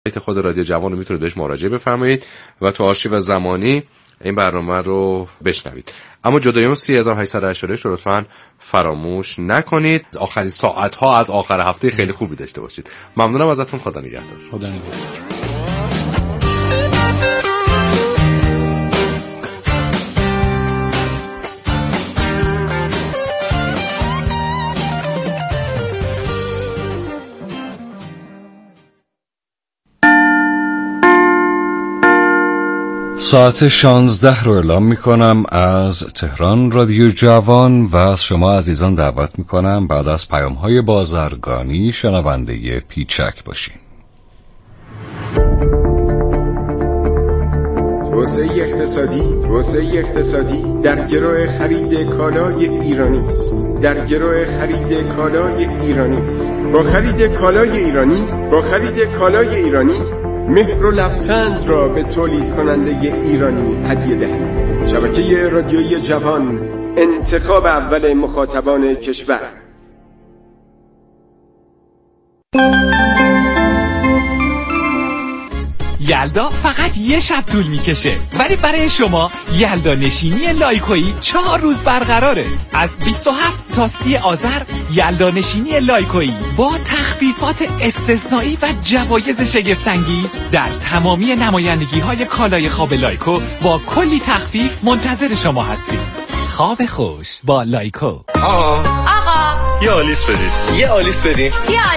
خود رادیو جوان رو میتونید بهش مراجعه بفرمایید و تو آرشیو زمانی این برنامه رو بشنوید. اما جدای اون 3888 رو لطفاً فراموش نکنید. آخرین ساعت‌ها از آخر هفته خیلی خوبی داشته باشید. ممنونم ازتون. خدا نگهدار. خدا نگهدار. ساعت 16 رو اعلام میکنم از تهران رادیو جوان و از شما عزیزان دعوت میکنم بعد از پیام‌های بازرگانی شنونده پیچک باشین. توسعه اقتصادی در گرو خرید کالای ایرانی است. با خرید کالای ایرانی مهر و لبخند را به تولید کننده ایرانی هدیه دهید. شبکه رادیویی جوان، انتخاب اول مخاطبان کشور. یلدا فقط یه شب طول میکشه، ولی برای شما یلدا نشینی لایکویی 4 روز برقراره. از 27 تا 30 آذر یلدا نشینی لایکویی با تخفیفات استثنایی و جوایز شگفت‌انگیز در تمامی نمایندگی‌های کالای خواب لایکو با کلی تخفیف منتظر شما هستیم. خواب خوش با لایکو. آقا یه آلیس بدین.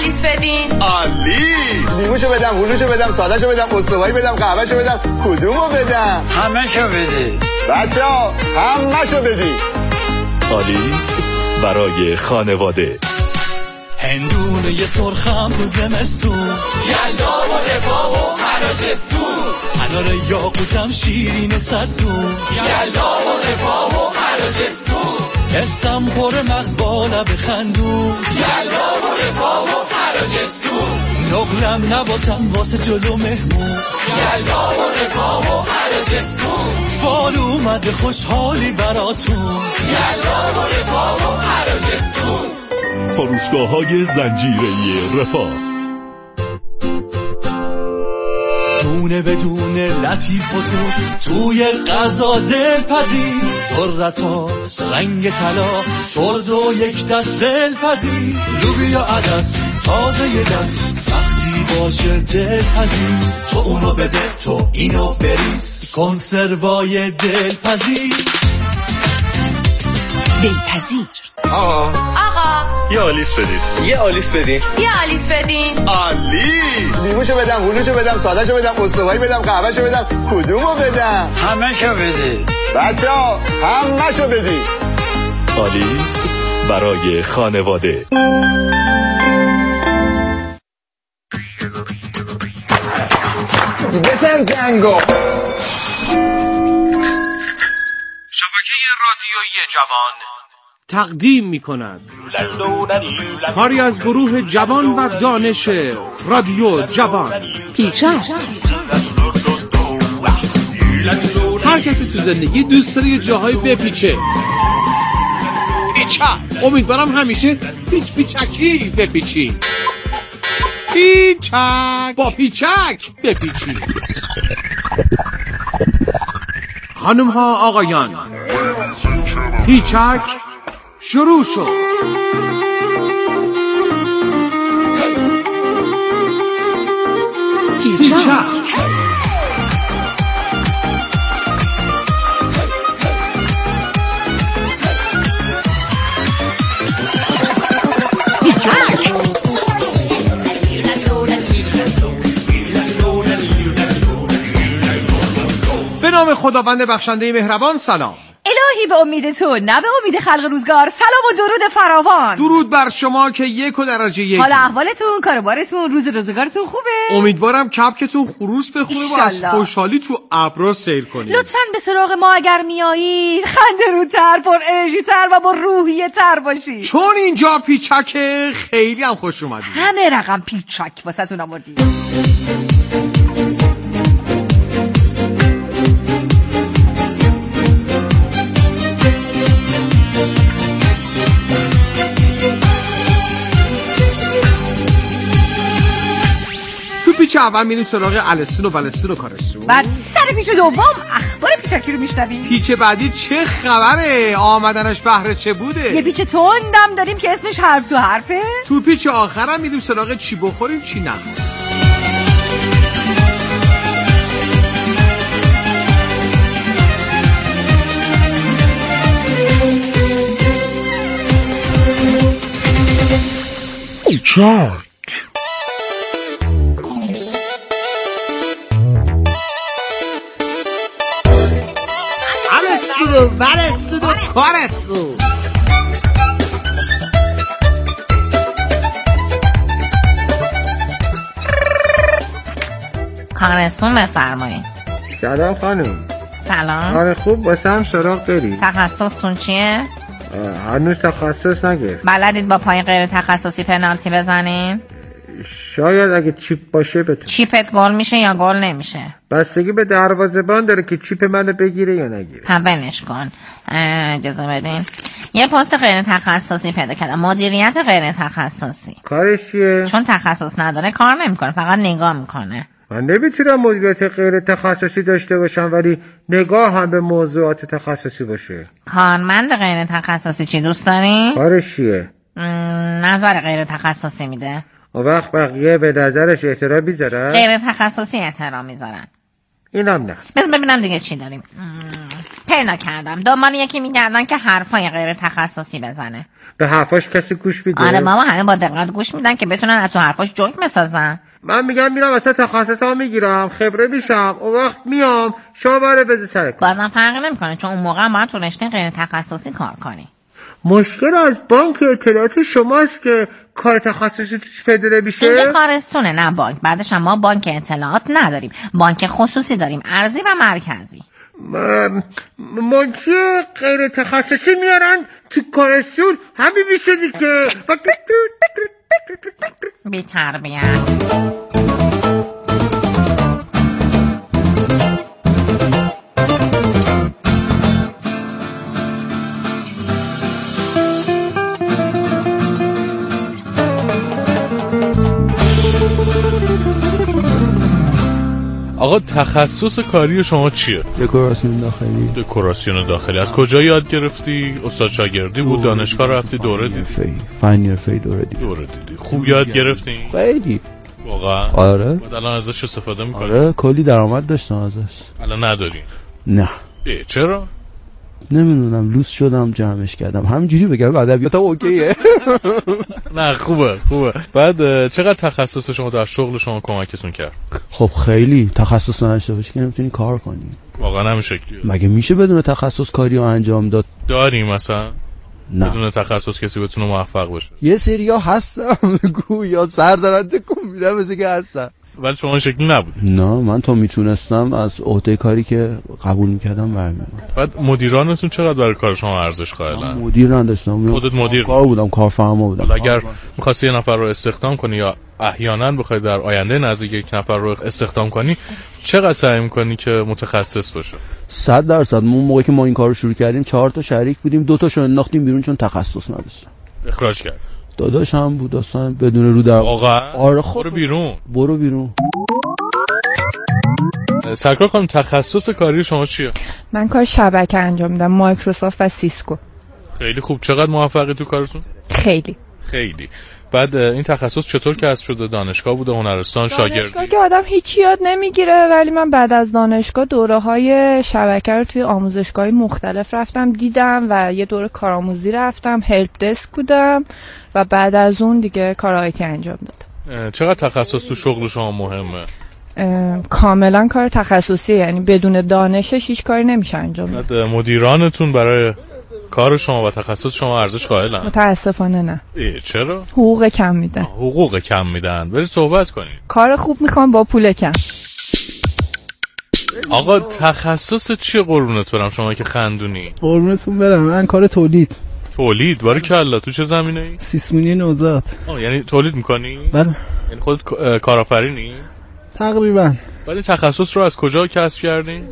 آلیس. لیموشو بدم، هلوشو بدم، سادهشو بدم، استوایی بدم، قهوهشو بدم، کدومو بدم؟ همه‌شو بدی. بچه‌ها همه‌شو بدی. آلیس برای خانواده. هندونه یه سرخم تو زمستون، یلدا و رفاه و حراجستون، انار یاقوتم شیرین صدون، یلدا و رفاه و حراجستون، حسم پر مغز بالا بخندون، یلدا و رفاه و حراجستون، نقلم نباتم واسه جلو مهمون، یلدا و رفاه و حراجستون، فال اومده خوشحالی براتون، یلدا و رفاه و حراجستون. فروشگاه‌های زنجیره‌ای رفاه. دونه بدون لطیف و توی غذا دلپذیر، سرعتات رنگ طلا شرد و یک دست دلپذیر، لوبیا عدس تازه یه دست وقتی باشه دلپذیر، تو اونو بده تو اینو بریز، کنسروای دلپذیر. آقا یه آلیس بدین. آلیس. لیموشو بدم، هلوشو بدم، سادهشو بدم، استوایی بدم، قهوهشو بدم، کدومو بدم؟ همه‌شو بدی. بچه‌ها همه‌شو بدی. آلیس برای خانواده. بزن زنگو. شبکه رادیویی جوان تقدیم می‌کند کاری از گروه جوان و دانش رادیو جوان. پیچک. هر کسی تو زندگی دوست داره یه جاهایی بپیچه. امیدوارم همیشه پیچکی بپیچی. پیچک با پیچک بپیچی. خانم ها آقایان، پیچک شروع شد. پیچک. به نام خداوند بخشنده مهربان. سلام. الهی به امید تو، نه به امید خلق روزگار. سلام و درود فراوان. درود بر شما که 1 حال احوالتون، کاربارتون، روزگارتون خوبه؟ امیدوارم کپکتون خروس بخوره و از خوشحالی تو ابرا سیر کنید. لطفاً به سراغ ما اگر میایید خنده روتر، پر انرژی تر و با روحیه تر باشید، چون اینجا پیچکه. خیلی هم خوش اومدید. همه رقم پیچک واسه تون آوردیم. پیچک اول میریم سراغ الستون و بلستون و کارستون. بعد سر پیچ دوم اخبار پیچکی رو میشنویم. پیچ بعدی چه خبره؟ آمدنش بهره چه بوده؟ یه پیچ تندم داریم که اسمش حرف تو حرفه. تو پیچ آخرم میریم سراغ چی بخوریم چی نخوریم. الستون و کارستون. کارستون بفرمایید. سلام خانم. سلام. آره خوب واسه هم سراغ داری؟ تخصصتون چیه؟ هنوز تخصص نگرفت. بلدید با پای غیر تخصصی پنالتی بزنین؟ شاید اگه چیپ باشه بتونه. چیپت گل میشه یا گل نمیشه؟ بستگی به دروازه‌بان داره که چیپ منو بگیره یا نگیره. ولش کن. اجازه بدین. یه پست غیر تخصصی پیدا کردم. مدیریت غیر تخصصی. کارش چیه؟ چون تخصص نداره کار نمیکنه، فقط نگاه میکنه. من نمیتونم مدیریت غیر تخصصی داشته باشم ولی نگاه هم به موضوعات تخصصی باشه. کارمند غیر تخصصی چی دوست داری؟ کارش چیه؟ نظر غیر تخصصی میده. اون وقت بقیه به نظرش احترام میذارن؟ غیر تخصصی احترام میذارن. اینم نه. بذار ببینم دیگه چی داریم. پیدا کردم. دنبال یکی میگردن که حرفای غیر تخصصی بزنه. به حرفاش کسی گوش میده؟ آره ماما، همه با دقت گوش میدن که بتونن از تو حرفاش جوک بسازن. من میگم میرم واسه تخصصا میگیرم، خبره میشم، اون وقت میام شما باره بذار سر کار. بازم فرقی نمیکنه چون اون موقع ما تو رشته غیر تخصصی کار کنی. مشکل از بانک اطلاعات شماست که کار تخصصی توش پیدا نمیشه؟ اینجا کارستونه نه بانک. بعدش هم ما بانک اطلاعات نداریم، بانک خصوصی داریم، ارضی و مرکزی. منچی غیر تخصصی میارن تو کارستون همین میشه دیگه. بی تربیت. آقا تخصص کاری شما چیه؟ دکوراسیون داخلی. دکوراسیون داخلی. از کجا یاد گرفتی؟ استاد شاگردی بود؟ دانشگاه رفتی؟ دوره دیدی؟ فاینیر فی دوره دیدی. خوب یاد گرفتی؟ خیلی. واقعا؟ آره. بعد الان ازش استفاده می‌کنی؟ آره کلی درآمد داشتم ازش. الان نداری؟ نه. چرا؟ نمیدونم لوس شدم جمعش کردم. همینجوری بگم ادبیاتم اوکیه. نه خوبه. بعد چقدر تخصص شما در شغل شما کمکتون کرد؟ خب خیلی. تخصص نداشته باشی که نمیتونی کار کنی. واقعا همین شکلیه. مگه میشه بدون تخصص کاری رو انجام داد؟ داریم مثلا؟ نه. بدون تخصص کسی بتونه موفق بشه؟ یه سریا هستم گویا سر دارن تکون میدن مثل که هستن. ولی شما شکلی نبود. نه من تا میتونستم از عهده کاری که قبول میکردم برمی‌آمدم. بعد مدیرانتون چقدر برای کار شما ارزش قائلن؟ مدیر نداشتم. خودت مدیر کار بودم، کارفرما بودم. اگر می‌خواستی یه نفر رو استخدام کنی یا احیانا بخوای در آینده نزدیک یک نفر رو استخدام کنی چقدر سعی می‌کنی که متخصص باشه؟ 100%. اون موقعی که ما این کارو شروع کردیم 4 تا شریک بودیم، 2 تاشو انداختیم بیرون چون تخصص نداشتن. اخراج کرد. داداش هم بود اصلا بدون رو در. واقعا؟ آره خب برو بیرون. سرکار خانم تخصص کاری شما چیه؟ من کار شبکه انجام میدم، مایکروسافت و سیسکو. خیلی خوب. چقدر موفقی تو کارتون؟ خیلی. بعد این تخصص چطور کسب شده؟ دانشگاه بوده، هنرستان، شاگردی؟ دانشگاه که آدم هیچی یاد نمیگیره، ولی من بعد از دانشگاه دوره‌های شبکه رو توی آموزشگاه‌های مختلف رفتم دیدم و یه دوره کارآموزی رفتم، هلپ دسک بودم و بعد از اون دیگه کار آیتی انجام دادم. چقدر تخصص تو شغل شما مهمه؟ کاملا کار تخصصیه، یعنی بدون دانشش هیچ کاری نمیشه انجام داد. مدیرانتون برای کار شما و تخصص شما ارزش قائلن؟ متاسفانه نه. چرا؟ حقوق کم میدن. حقوق کم میدن. برید صحبت کنید. کار خوب میخوام با پول کم. آقا تخصص چیه قربونت برم شما که خندونی؟ قربونتون برم من کار تولید. باری کلا. تو چه زمینه‌ای؟ سیسمونی نوزاد. یعنی تولید میکنی؟ بله. یعنی خودت کارآفرینی؟ تقریبا. ولی تخصص رو از کجا کسب کردین؟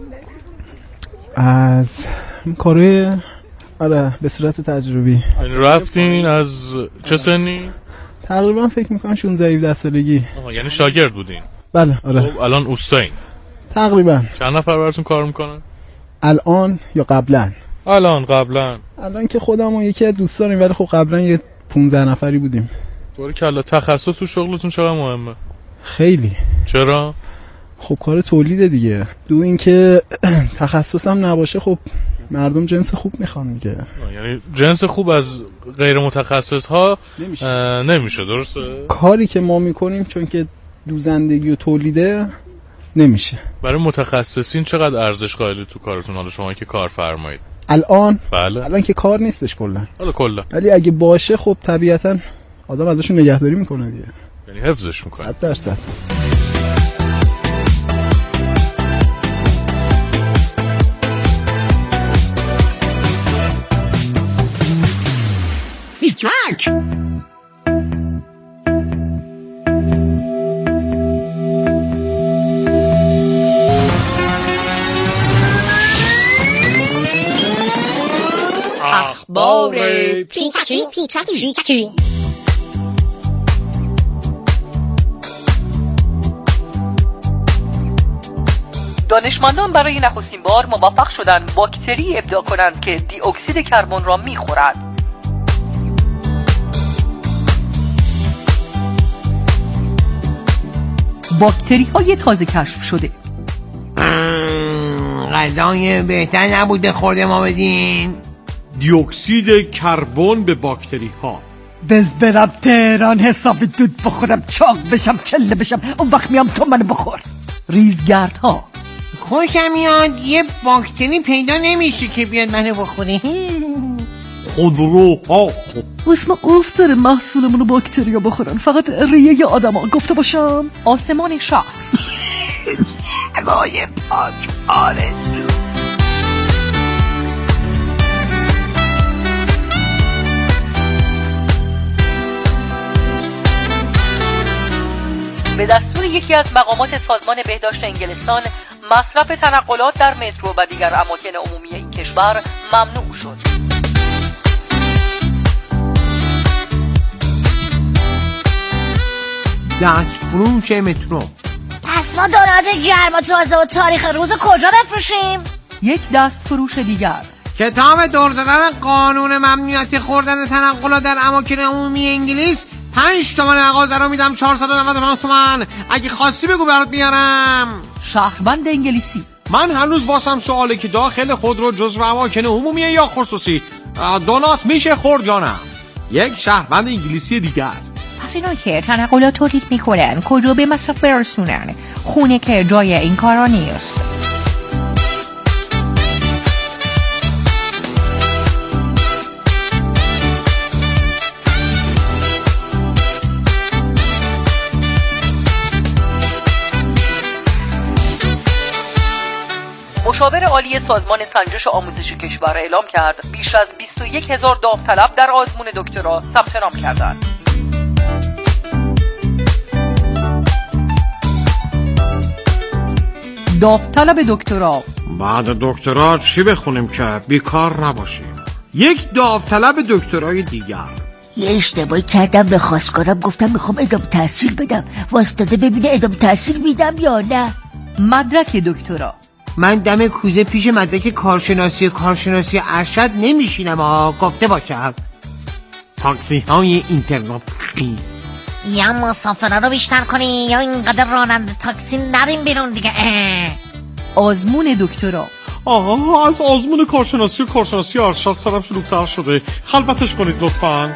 از کارهای به صورت تجربی. یعنی رفتین از چه سنی؟ تقریبا فکر میکنم 16-17 سالگی. یعنی شاگرد بودین؟ بله آره. خب الان اوستاین تقریبا. چند نفر براتون کار میکنن الان یا قبلا؟ قبلا که خودم و یکی از دوست داریم، ولی خب قبلا یه 15 نفری بودیم. طوری کلا تخصص تو شغلتون چقدر مهمه؟ خیلی. چرا؟ خب کار تولیده دیگه. دو اینکه تخصصم نباشه خب مردم جنس خوب میخوان دیگه. یعنی جنس خوب از غیر متخصص ها نمیشه. درسته؟ کاری که ما میکنیم چون که دوزندگی و تولیده نمیشه. برای متخصصین چقدر ارزش قائل تو کارتون حالا شما که کارفرمایید؟ الان؟ بله. الان که کار نیستش کلا. کلا. ولی اگه باشه خب طبیعتا آدم ازشون نگهداری میکنه دیگه. یعنی حفظش میکنه. 100%. پیچک اخبار پیچکی. دانشمندان برای نخستین بار موفق شدند باکتری ابداع کنند که دی اکسید کربن را می‌خورد. باکتری های تازه کشف شده. غذای بهتر نبوده خورده ما بدین. دی اکسید کربن به باکتری ها. بز برم تهران حساب دود بخورم، چاق بشم، کله بشم، اون وقت میام تو منو بخور. ریزگردها. خوشم میاد یه باکتری پیدا نمیشه که بیاد منو بخوره. خودروها. اسم گفت داره محصولمونو باکتریا بخورن، فقط ریه آدم ها گفته باشم. آسمان شهر. هوای پاک آرزو. به دستور یکی از مقامات سازمان بهداشت انگلستان، مصرف تنقلات در مترو و دیگر اماکن عمومی این کشور ممنوع شد. دست فروش مترو. پس ما دونات گرم و تازه و تاریخ روز کجا بفروشیم؟ یک دست فروش دیگر. کتاب دور زدن قانون ممنوعیت خوردن تنقلات در اماکن عمومی انگلیس. 5 تومن مغازه رو میدم 499 تومن. اگه خواستی بگو برات بیارم. شهروند انگلیسی. من هنوز واسم سواله که داخل خودرو جزو اماکن عمومیه یا خصوصی؟ دونات میشه خورد یا نه؟ یک شهروند انگلیسی دیگر. پس اینا که تنقلات تولید میکنن کجا به مصرف برسونن؟ خونه که جای این کارا نیست. مشاور عالی سازمان سنجش آموزش کشور اعلام کرد بیش از 21,000 داوطلب در آزمون دکترا ثبت نام کردند. داوطلب دکترا. بعد دکترا چی بخونیم که بیکار نباشیم؟ یک داوطلب دکترای دیگر. یه اشتباهی کردم به خواستگارم، گفتم میخوام ادامه تحصیل بدم، واسطاده ببینه ادامه تحصیل میدم یا نه. مدرک دکترا. من دم کوزه پیش مدرک کارشناسی ارشد نمیشینم گفته باشم. تاکسی های اینترنتی. یا مسافرها رو بیشتر کنی یا اینقدر راننده تاکسی نریم بیرون دیگه. آزمون دکترا. از آزمون کارشناسی ارشد سرم شلوغ‌تر شده، خلوتش کنید لطفاً.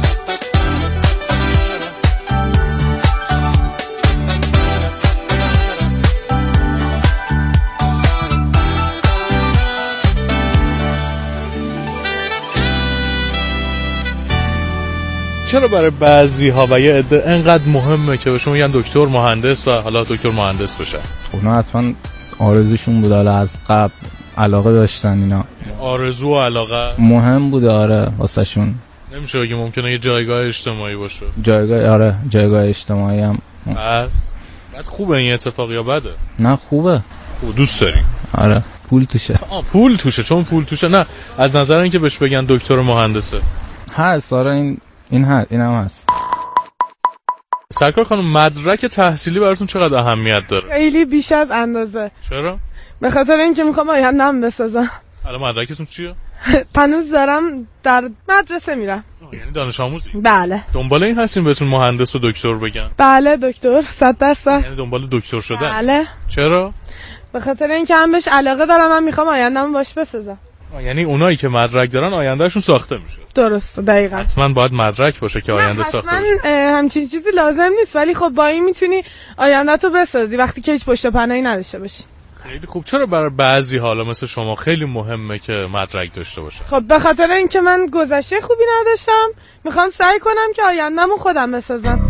چرا برای بعضی ها و یه عده انقدر مهمه که به شما میگن دکتر مهندس و حالا دکتر مهندس بشن؟ اونا حتما آرزوشون بود، حالا از قبل علاقه داشتن، اینا آرزو و علاقه مهم بود. آره واسه شون نمیشه بگیم ممکنه یه جایگاه اجتماعی باشه. جایگاه اجتماعی هم بس. بعد خوبه این اتفاق یا بده؟ نه خوبه. دوست داری؟ آره پول توشه. پول توشه. چون پول توشه نه از نظر اینکه بهش بگن دکتر مهندسه هست. آره این هم هست. سرکار خانم، مدرک تحصیلی براتون چقدر اهمیت داره؟ خیلی بیش از اندازه. چرا؟ به خاطر اینکه میخوام آینده‌ام بسازم. الان مدرکتون چیه؟ هنوز دارم در مدرسه میرم. یعنی دانش آموزی؟ بله. دنبال این هستین بهتون مهندس و دکتر بگن؟ بله دکتر 100%. یعنی دنبال دکتر شدن؟ بله. چرا؟ به خاطر اینکه هم بهش علاقه دارم، من میخوام آینده‌مو باش بسازم. یعنی اونایی که مدرک دارن آیندهشون ساخته میشه. درسته، دقیقاً. حتما باید مدرک باشه که آینده ساخته بشه. حتما همچین چیزی لازم نیست، ولی خب با این میتونی آینده‌تو بسازی وقتی که هیچ پشت و پناهی نداشته باشی. خیلی خوب. چرا برای بعضی حالا مثل شما خیلی مهمه که مدرک داشته باشه؟ خب به خاطر اینکه من گذشته خوبی نداشتم، میخوام سعی کنم که آینده‌مو خودم بسازم.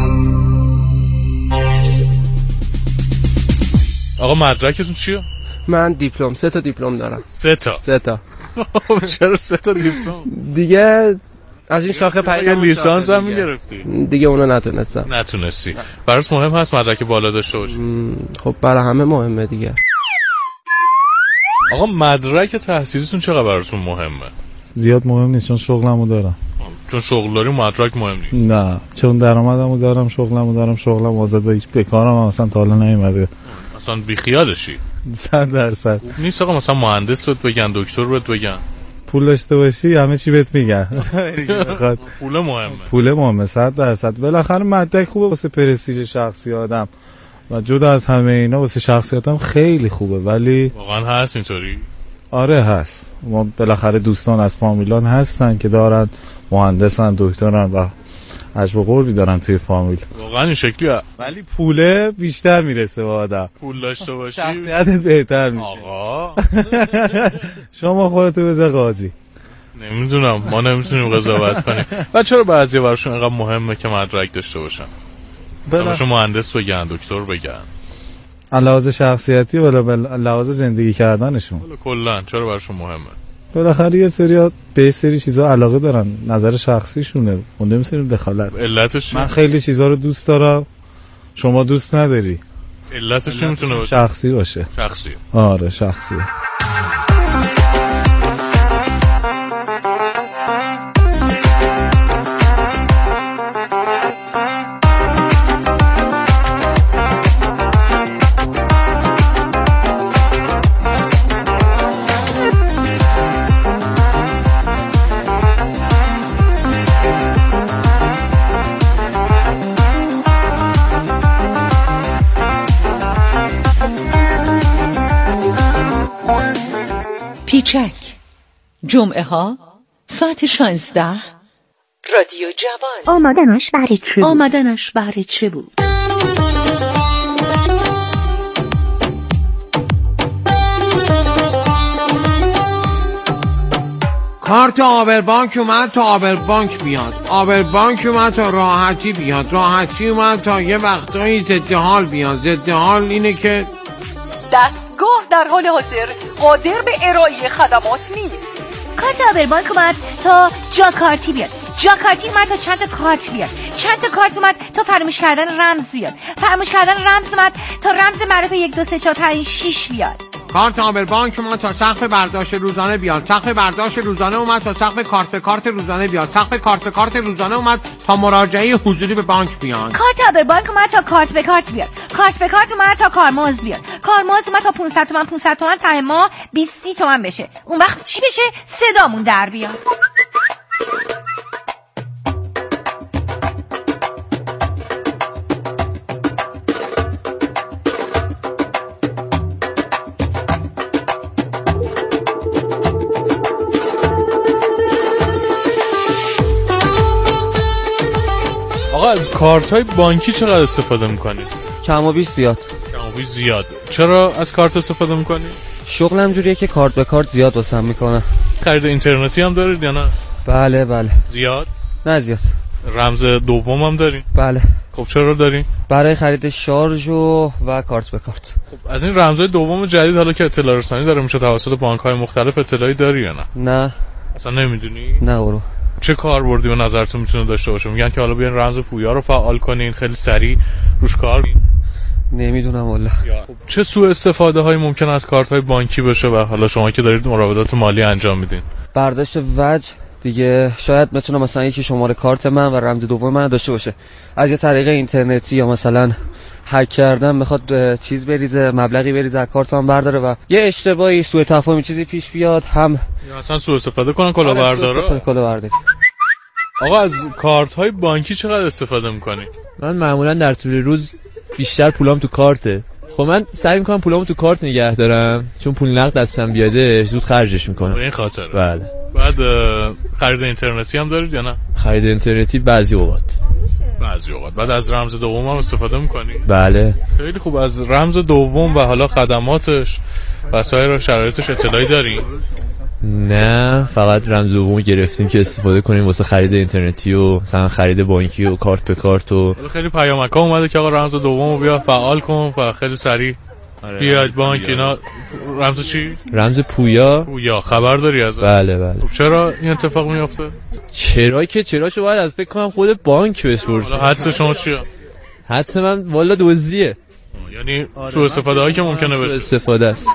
آقا مدرکتون چیه؟ من دیپلم، 3 تا دیپلم دارم. 3 تا؟ 3 تا. چرا 3 تا دیپلم؟ دیگه از این شاخه پریدم. لیسانس هم میگرفتی؟ دیگه اونو نتونستم. نتونستی. برات مهم هست مدرک بالا داشته باشی؟ خب برای همه مهمه دیگه. آقا مدرک تحصیلیتون چقدر براتون مهمه؟ زیاد مهم نیست، چون شغلمو دارم. چون شغل داری مدرک مهم نیست؟ نه، چون درآمدمو دارم، شغلمو دارم، شغلم آزاده، به کارم اصلا تا حالا نیومده. اصلا بی خیالشی؟ 100%. نیست آقا مثلا مهندس بهت بگن، دکتر بهت بگن، پول داشته باشی همه چی بهت میگن. پول مهمه. پول مهمه 100%. بالاخره مدرک خوبه واسه پرستیژ شخصی آدم و جدا از همه اینا واسه شخصیتم خیلی خوبه. ولی واقعا هست اینطوری؟ آره هست. ما بالاخره دوستان از فامیلان هستن که دارن مهندسن، دکترن و عجب و قربی دارن توی فامیل. واقعا این شکلیه. ولی پوله بیشتر میرسه به آدم. پول داشته باشی شخصیتت بهتر میشه. آقا شما خودتو بذار قاضی. نمیدونم، ما نمیتونیم قضاوت کنیم. و چرا بعضیا براشون اینقدر مهمه که مدرک داشته باشن؟ مثلا مهندس بگن، دکتر بگن. لحاظ شخصیتی ولا لحاظ زندگی کردنشون؟ کلا چرا براشون مهمه؟ بالاخره یه سری به یه سری چیزا علاقه دارن، نظر شخصیشونه، اون نمیتونیم دخالت. علتش من خیلی چیزا رو دوست دارم شما دوست نداری. علتش میتونه باشه شخصی باشه. شخصی. آره شخصیه. پیچک جمعه ها ساعت 16 رادیو جوان. آمدنش برای چه بود؟ کارت آبربانک اومد تا آبربانک بیاد، آبربانک اومد تا راحتی بیاد، راحتی اومد تا یه وقتایی ضد حال بیاد. ضد حال اینه که دستگاه در حال حاضر قادر به ارائه خدمات نیست. کارت آبربانک اومد تا جاکارتی بیاد، جاکارتی اومد تا چند تا کارت بیاد، چند تا کارت اومد تا فراموش کردن رمز بیاد، فراموش کردن رمز اومد تا رمز معروف 1 2 3 4 5 6 بیاد. کارت آبربانک اومد تا سقف برداشت روزانه بیاد، سقف برداشت روزانه اومد تا سقف کارت به کارت روزانه بیاد، سقف کارت به کارت روزانه اومد تا مراجعه حضوری به بانک بیاد. کارت آبربانک اومد تا کارت به کارت بیاد، کارت به کارت اومد تا کارمزد بیاد، کارمزد اومد تا 500 تومن ته ماه 20 تومن بشه. اون وقت چی بشه؟ صدامون در بیاد. آقا از کارت های بانکی چقدر استفاده میکنید؟ کم و بیش زیاد. کم و بیش زیاد. چرا از کارت استفاده میکنید؟ شغلم جوریه که کارت به کارت زیاد واسم میکنه. خرید اینترنتی هم دارید یا نه؟ بله بله. زیاد؟ نه زیاد. رمز دوم هم دارین؟ بله. خب چرا دارین؟ برای خرید شارژ و کارت به کارت. خب از این رمزهای دوم جدید حالا که اطلاع رسانی داره میشه توسط بانک‌های مختلف اطلاعی داری یا نه؟ نه. اصلا نمیدونی؟ نه برو. چه کاربردی به نظرتون میتونه داشته باشه؟ میگن که حالا بیاین رمز پویا رو فعال کنین، خیلی سریع روش کار کنین. نمیدونم والله. خب چه سوء استفاده هایی ممکن از کارت های بانکی بشه و حالا شما که دارید مراودات مالی انجام میدین؟ برداشت وجه دیگه شاید بتونه مثلا یکی شماره کارت من و رمز دوم من داشته باشه، از یه طریق اینترنتی یا مثلا هک کردن بخواد چیز بریزه، مبلغی بریزه از کارتم برداره و یه اشتباهی، سوء تفاهمی چیزی پیش بیاد، هم یا اصلا سوء استفاده کنن کلاهبردارا. آقا از کارت های بانکی چقدر استفاده میکنی؟ من معمولا در طول روز بیشتر پولام تو کارته. خب من سعی میکنم پولامو تو کارت نگه دارم، چون پول نقد دستم بیاده زود خرجش میکنم. به این خاطر. بله. بعد خرید اینترنتی هم دارید یا نه؟ خرید اینترنتی بعضی اوقات. بعد از رمز دوم هم استفاده میکنی؟ بله. خیلی خوب. از رمز دوم و حالا خدماتش و سایر شرایطش اطلاعی داری؟ نه، فقط رمز دومو گرفتیم که استفاده کنیم واسه خرید اینترنتی و مثلا خرید بانکی و کارت به کارت و خیلی پیامک‌ها اومده که آقا رمز دومو بیا فعال کن و خیلی سریع بیاد بانک. اینا رمز چی؟ رمز پویا. خبر داری از؟ بله. خب چرا این اتفاق میفته؟ چراشو باید از فکر کنم خود بانک بپرسه. حدس شما چیه؟ حدس من والا دزدیه. یعنی سوء استفاده هایی که ممکنه بشه. استفاده است.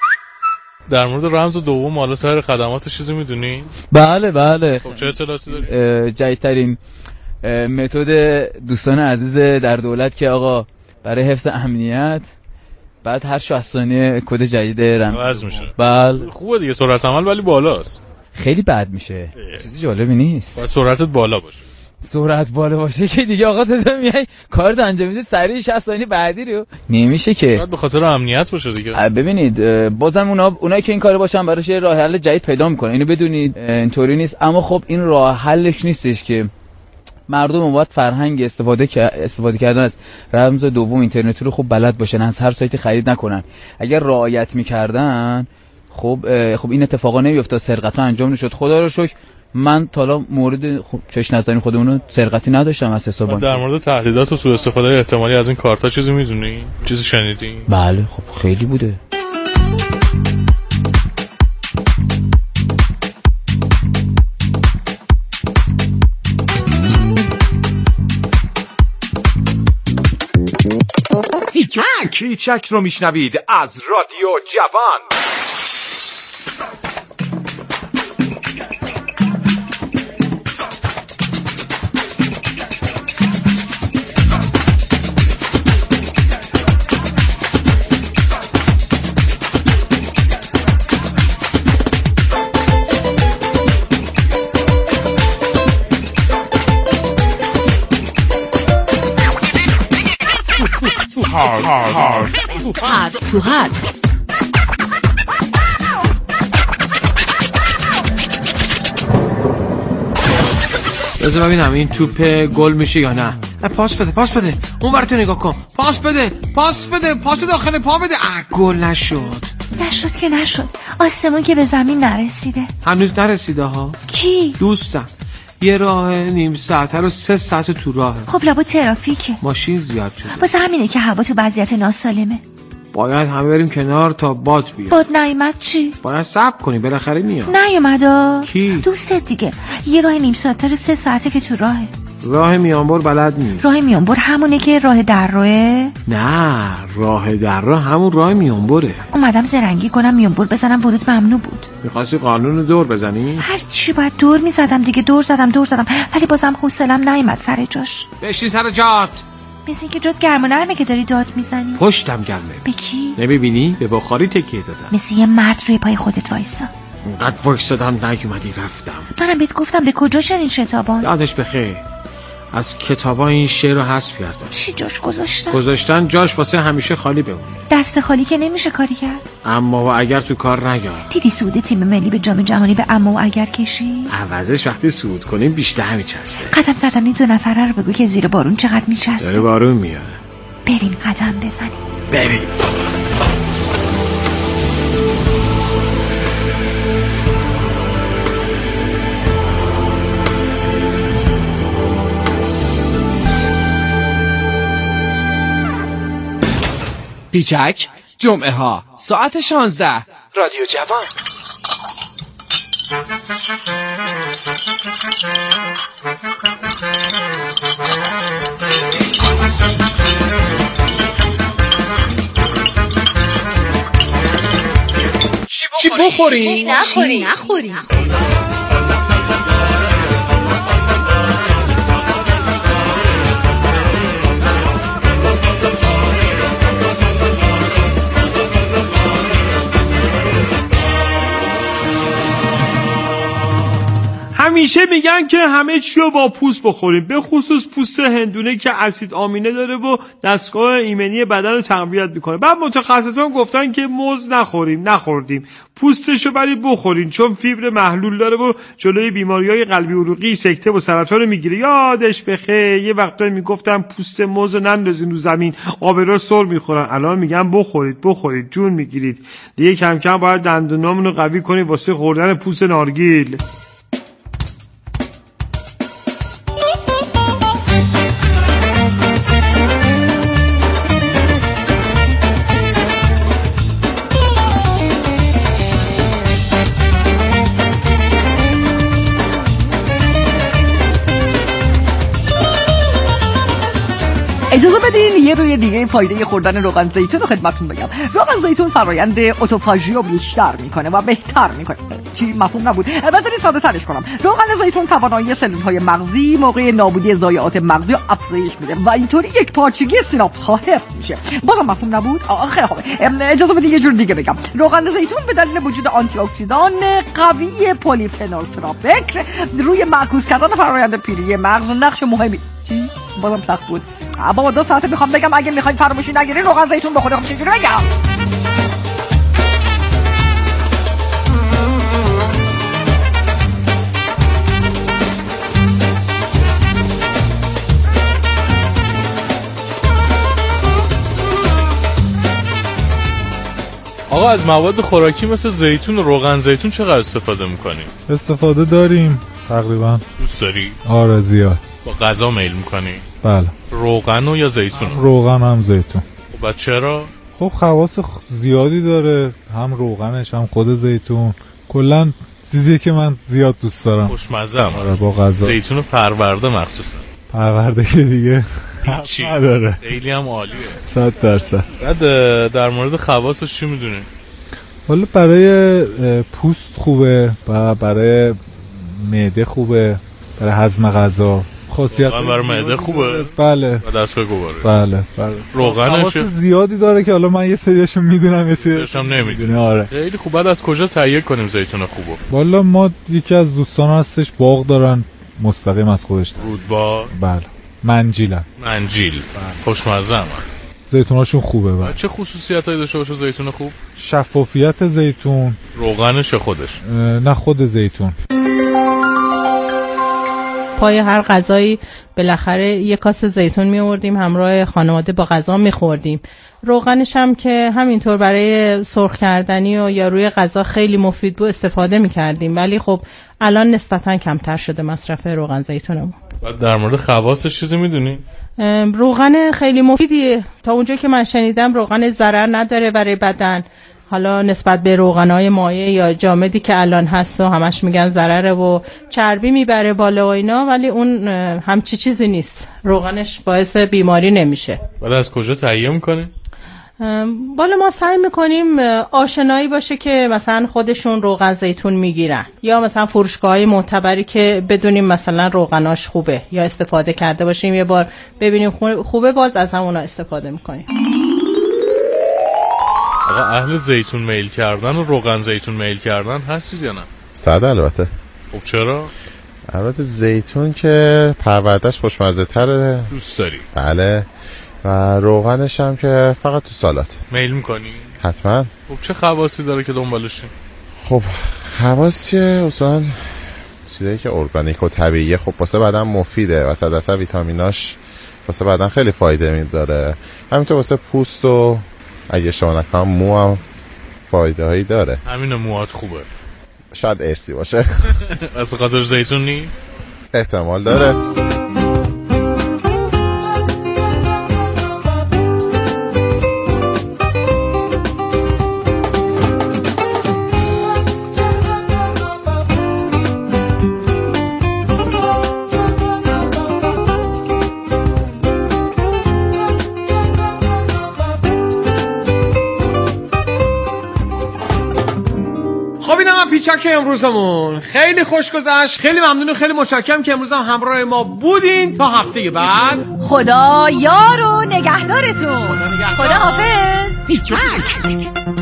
در مورد رمز دوم حالا سایر خدمات چیزی میدونی؟ بله. خب چه اطلاعاتی داری؟ جدیدترین متد دوستان عزیز در دولت که آقا برای حفظ امنیت بعد هر 60 ثانیه کد جدید رمز میشه. بله. خوبه دیگه، سرعت عمل ولی بالاست. خیلی بد میشه. چیزی جالبی نیست. باید سرعتت بالا باشه. سرعت بالا باشه که دیگه آقا تو میای کارت انجام میدی سریع 60 ثانیه بعدی رو نمیشه که. باید به خاطر امنیت باشه دیگه. ببینید بازم اونایی که این کارو باشن براش یه راه حل جدید پیدا میکنن، اینو بدونید اینطوری نیست. اما خب این راه حلش نیستش که مردم باید فرهنگ استفاده کردن از رمز دوم اینترنتی رو خوب بلد باشن، از هر سایتی خرید نکنن. اگر رعایت میکردن خب این اتفاقا نمیافتاد، سرقتا انجام نشد. خدا رو شکر من تا حالا مورد چشم نزدن خودمون سرقتی نداشتم از حساب بانکی. در مورد تهدیدات و سوء استفاده احتمالی از این کارتا چیزی میدونی؟ چیزی شنیدی؟ بله خب خیلی بوده. پیچک رو میشنوید از رادیو جوان. تو هر بذار ببینم این توپ گل میشه یا نه. پاس بده اون ورتو نگاه کن. پاس بده پاس داخل پا بده. گل نشد که نشد. آسمون که به زمین نرسیده. هنوز نرسیده ها. کی؟ دوستم یه راه نیم ساعته رو 3 ساعت تو راهه. خب لابا ترافیکه، ماشین زیاد شده. واسه همینه که هوا تو وضعیت ناسالمه. باید همه بریم کنار تا باد بیاد. باد نیامد چی؟ باید صبر کنی بالاخره میاد. نیومدا؟ کی؟ دوستت دیگه. یه راه نیم ساعته رو 3 ساعته که تو راهه. راه میانبر بلد نیست. راه میانبر همونه که راه در روه؟ نه، راه در راه همون راه میانبره. اومدم زرنگی کنم میانبر بزنم، ورود ممنوع بود. میخواستی قانون دور بزنی؟ هر چی باید دور میزدم دیگه. دور زدم ولی بازم حوصله‌ام نیومد سر جاش. بشین سر جات. مثل اینکه جات گرم و نرمه که داری داد میزنی. پشتم گرمه. به کی؟ نمیبینی؟ به بخاری تکیه دادم. مثل یه مرد روی پای خودت وایسا. اینقدر وایسادم نیومدی رفتم. منم بهت گفتم به کجا شدین شتابان. یادش بخیر. از کتابا این شعر رو حذف کردن. چی جاش گذاشتن؟ گذاشتن جاش واسه همیشه خالی بمونه. دست خالی که نمیشه کاری کرد. اما و اگر تو کار نیاد. دیدی سود تیم ملی به جام جهانی به اما و اگر کشی؟ عوضش وقتی صعود کنیم بیشتر میچسبه. قدم زدن این 2 نفره رو بگو که زیر بارون چقدر میچسبه. داره بارون میاد. بریم قدم بزنیم. بریم. پیچک جمعه ها ساعت 16 رادیو جوان. چی بخوریم؟ چی نخوریم؟ همیشه میگن که همه چی رو با پوست بخوریم، به خصوص پوست هندونه که اسید آمینه داره و دستگاه ایمنی بدن رو تقویت میکنه. بعد متخصصان گفتن که موز نخوردیم، پوستشو ولی بخورین چون فیبر محلول داره و جلوی بیماریهای قلبی عروقی، سکته و سرطان رو میگیره. یادش بخیر یه وقتایی میگفتن پوست موز نندازین رو زمین، آبرا سر میخورن. الان میگن بخورید جون میگیرید. دیگه کم کم باید دندونامون رو قوی کنیم واسه خوردن پوست نارگیل. اجازه بدین یه روی دیگه فایده خوردن روغن زیتون رو خدمتتون بگم. روغن زیتون فرایند اتوفاژی رو بیشتر میکنه و بهتر میکنه. چی مفهوم نبود؟ بذارید ساده ترش کنم. روغن زیتون توانایی سلول‌های مغزی موقع نابودی ضایعات مغزی رو افزایش میده و اینطوری یک پارچگی سیناپس ها حفظ میشه. بازم مفهوم نبود؟ خیلی خوبه. اجازه بدید یه جور دیگه بگم. روغن زیتون به دلیل وجود آنتی اکسیدان قوی پلیفنول فرابکر روی معکوس کردن فرایند پیری مغز نقش مهمی. چی؟ بازم سخت بود. بابا 2 ساعته میخوام بگم اگه میخواین فراموشی نگیرین روغن زیتون بخورید. خب چجوری بگم؟ آقا از مواد خوراکی مثل زیتون و روغن زیتون چقدر استفاده میکنیم؟ استفاده داریم تقریبا. دوست داری؟ آره زیاد. با غذا میل میکنی؟ بله. روغن یا زیتون؟ روغن هم زیتون. خب چرا؟ خب خواص زیادی داره، هم روغنش هم خود زیتون. کلا چیزی که من زیاد دوست دارم. خوشمزه هم. آره با غذا. زیتون پرورده مخصوصا. پرورده که دیگه چی نداره. خیلی هم عالیه. 100%. بعد در مورد خواصش چی میدونی؟ والا برای پوست خوبه و برای معده خوبه، برای هضم غذا. خاصیت برای معده خوبه. بله. و دستگاه گوارش. بله. روغنش زیادی داره که حالا من یه سریاشو میدونم یه سریاشو هم نمیدونم. آره. خیلی خوب. بعد از کجا تهیه کنیم زیتون خوبو؟ والا ما یکی از دوستان هستش باغ دارن مستقیم از خودش. رودبار. بله. منجیل. خوشمزه هم هست. زیتوناشون خوبه. بله. چه خصوصیتایی داشته باشه زیتون خوب؟ شفافیت زیتون. روغنش خودش؟ نه خود زیتون. پای هر غذایی بالاخره یک کاسه زیتون می آوردیم همراه خانواده با غذا می خوردیم. روغنش هم که همینطور برای سرخ کردنی و یا روی غذا خیلی مفید بود استفاده می کردیم، ولی خب الان نسبتا کمتر شده مصرف روغن زیتونمون. بعد در مورد خواصش چیزی میدونی؟ روغن خیلی مفیدیه. تا اونجا که من شنیدم روغن ضرر نداره برای بدن. حالا نسبت به روغنای مایع یا جامدی که الان هست و همش میگن ضرره و چربی میبره بالا و اینا، ولی اون همچی چیزی نیست. روغنش باعث بیماری نمیشه. ولی از کجا تهیه میکنه؟ بالا ما سعی میکنیم آشنایی باشه که مثلا خودشون روغن زیتون میگیرن یا مثلا فروشگاه‌های معتبری که بدونیم مثلا روغناش خوبه یا استفاده کرده باشیم، یه بار ببینیم خوبه باز از همونا استفاده میکنیم. آقا اهل زیتون میل کردن و روغن زیتون میل کردن هستید یا نه؟ 100 البته. خب چرا؟ البته زیتون که پروردهش خوشمزه تره. دوست داری؟ بله. و روغنش هم که فقط تو سالات. میل میکنی؟ حتما. خب چه خواصی داره که دنبالشی؟ خب خواصی اصلا چیزایی که ارگانیک و طبیعیه، خب واسه بدن مفیده، واسه ویتامیناش واسه بدن خیلی فایده میداره. همینطور واسه پوست و اگه شما نکنم مو هم فایده هایی داره. همین موهات خوبه. شاید ارسی باشه. از خاطر زیتون نیست؟ احتمال داره. پیچک امروزمون خیلی خوش گذشت. خیلی ممنون و خیلی متشکرم که امروز هم همراه ما بودین. تا هفته بعد خدا یار و نگهدارتون. خدا حافظ. پیچک.